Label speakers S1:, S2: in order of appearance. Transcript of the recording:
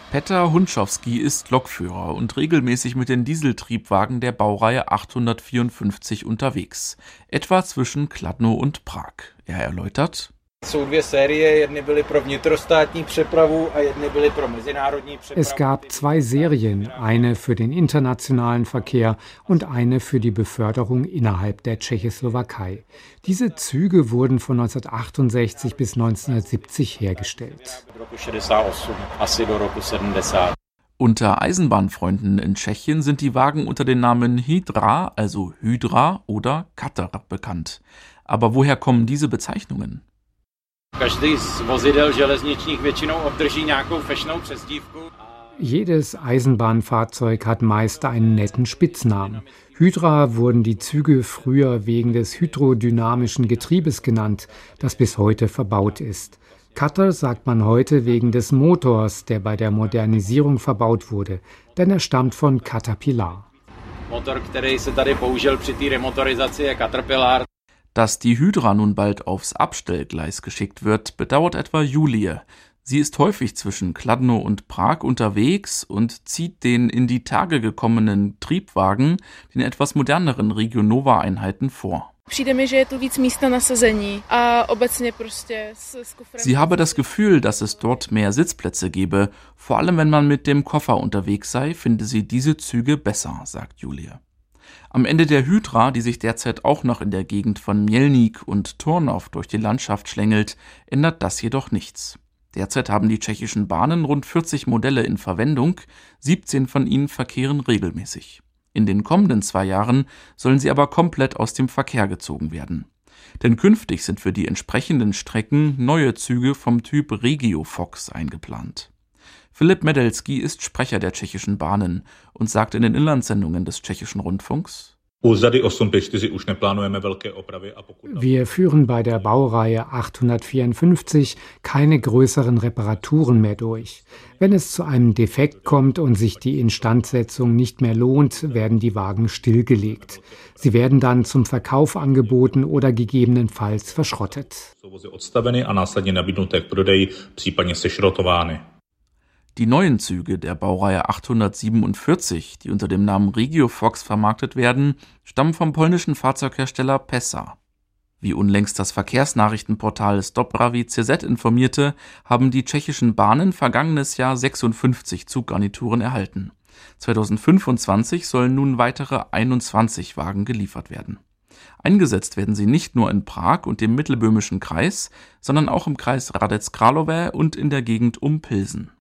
S1: Petr Hundschowski ist Lokführer und regelmäßig mit den Dieseltriebwagen der Baureihe 854 unterwegs, etwa zwischen Kladno und Prag. Er erläutert:
S2: Es gab zwei Serien, eine für den internationalen Verkehr und eine für die Beförderung innerhalb der Tschechoslowakei. Diese Züge wurden von 1968 bis 1970 hergestellt.
S1: Unter Eisenbahnfreunden in Tschechien sind die Wagen unter den Namen Hydra, also Hydra oder Katar bekannt. Aber woher kommen diese Bezeichnungen?
S2: Jedes Eisenbahnfahrzeug hat meist einen netten Spitznamen. Hydra wurden die Züge früher wegen des hydrodynamischen Getriebes genannt, das bis heute verbaut ist. Katar sagt man heute wegen des Motors, der bei der Modernisierung verbaut wurde, denn er stammt von Caterpillar.
S1: Dass die Hydra nun bald aufs Abstellgleis geschickt wird, bedauert etwa Julie. Sie ist häufig zwischen Kladno und Prag unterwegs und zieht den in die Tage gekommenen Triebwagen den etwas moderneren Regionova-Einheiten vor. Sie habe das Gefühl, dass es dort mehr Sitzplätze gebe. Vor allem, wenn man mit dem Koffer unterwegs sei, finde sie diese Züge besser, sagt Julie. Am Ende der Hydra, die sich derzeit auch noch in der Gegend von Mělník und Turnov durch die Landschaft schlängelt, ändert das jedoch nichts. Derzeit haben die tschechischen Bahnen rund 40 Modelle in Verwendung, 17 von ihnen verkehren regelmäßig. In den kommenden 2 Jahren sollen sie aber komplett aus dem Verkehr gezogen werden. Denn künftig sind für die entsprechenden Strecken neue Züge vom Typ RegioFox eingeplant. Filip Medelski ist Sprecher der tschechischen Bahnen und sagt in den Inlandssendungen des tschechischen Rundfunks:
S2: Wir führen bei der Baureihe 854 keine größeren Reparaturen mehr durch. Wenn es zu einem Defekt kommt und sich die Instandsetzung nicht mehr lohnt, werden die Wagen stillgelegt. Sie werden dann zum Verkauf angeboten oder gegebenenfalls verschrottet. Die neuen Züge der Baureihe 847, die unter dem Namen RegioFox vermarktet werden, stammen vom polnischen Fahrzeughersteller PESA. Wie unlängst das Verkehrsnachrichtenportal Stopprawi.cz informierte, haben die tschechischen Bahnen vergangenes Jahr 56 Zuggarnituren erhalten. 2025 sollen nun weitere 21 Wagen geliefert werden. Eingesetzt werden sie nicht nur in Prag und dem Mittelböhmischen Kreis, sondern auch im Kreis Hradec Králové und in der Gegend um Pilsen.